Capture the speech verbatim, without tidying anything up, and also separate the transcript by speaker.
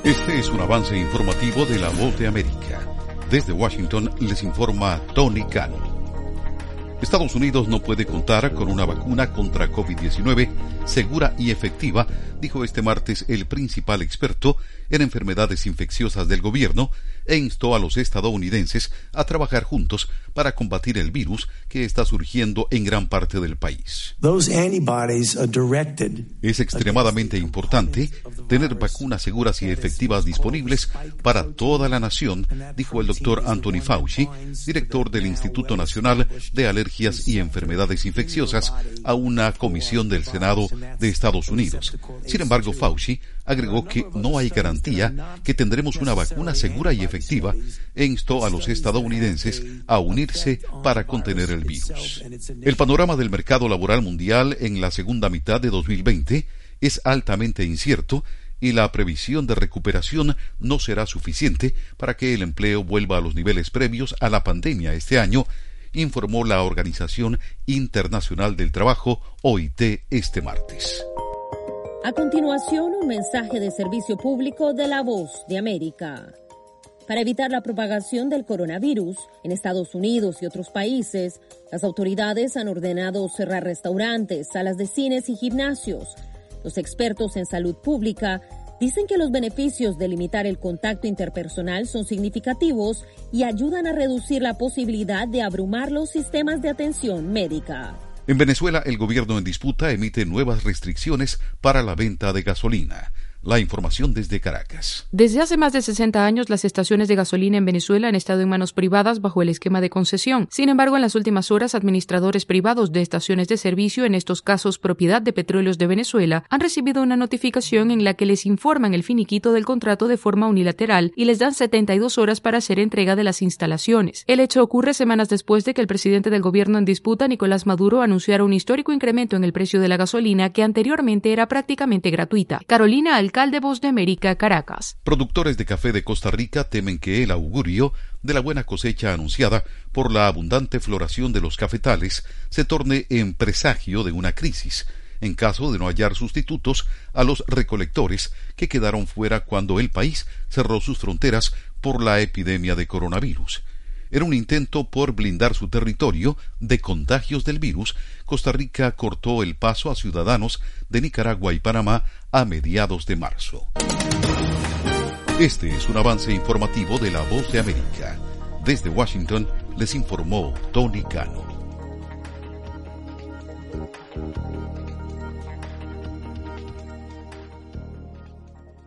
Speaker 1: Este es un avance informativo de La Voz de América. Desde Washington les informa Tony Cano. Estados Unidos no puede contar con una vacuna contra COVID diecinueve segura y efectiva, dijo este martes el principal experto en enfermedades infecciosas del gobierno, e instó a los estadounidenses a trabajar juntos para combatir el virus que está surgiendo en gran parte del país. Es extremadamente importante tener vacunas seguras y efectivas disponibles para toda la nación, dijo el doctor Anthony Fauci, director del Instituto Nacional de Alergias y Enfermedades Infecciosas, a una comisión del Senado de Estados Unidos. Sin embargo, Fauci agregó que no hay garantía que tendremos una vacuna segura y efectiva, e instó a los estadounidenses a unirse para contener el virus. El panorama del mercado laboral mundial en la segunda mitad de dos mil veinte es altamente incierto, y la previsión de recuperación no será suficiente para que el empleo vuelva a los niveles previos a la pandemia este año, informó la Organización Internacional del Trabajo, O I T, este martes.
Speaker 2: A continuación, un mensaje de servicio público de La Voz de América. Para evitar la propagación del coronavirus en Estados Unidos y otros países, las autoridades han ordenado cerrar restaurantes, salas de cines y gimnasios. Los expertos en salud pública dicen que los beneficios de limitar el contacto interpersonal son significativos y ayudan a reducir la posibilidad de abrumar los sistemas de atención médica.
Speaker 1: En Venezuela, el gobierno en disputa emite nuevas restricciones para la venta de gasolina. La información desde Caracas.
Speaker 3: Desde hace más de sesenta años, las estaciones de gasolina en Venezuela han estado en manos privadas bajo el esquema de concesión. Sin embargo, en las últimas horas, administradores privados de estaciones de servicio, en estos casos propiedad de Petróleos de Venezuela, han recibido una notificación en la que les informan el finiquito del contrato de forma unilateral y les dan setenta y dos horas para hacer entrega de las instalaciones. El hecho ocurre semanas después de que el presidente del gobierno en disputa, Nicolás Maduro, anunciara un histórico incremento en el precio de la gasolina que anteriormente era prácticamente gratuita. Carolina Alcalde, Voz de América, Caracas.
Speaker 1: Productores de café de Costa Rica temen que el augurio de la buena cosecha anunciada por la abundante floración de los cafetales se torne en presagio de una crisis, en caso de no hallar sustitutos a los recolectores que quedaron fuera cuando el país cerró sus fronteras por la epidemia de coronavirus. En un intento por blindar su territorio de contagios del virus, Costa Rica cortó el paso a ciudadanos de Nicaragua y Panamá a mediados de marzo. Este es un avance informativo de La Voz de América. Desde Washington les informó Tony Cano.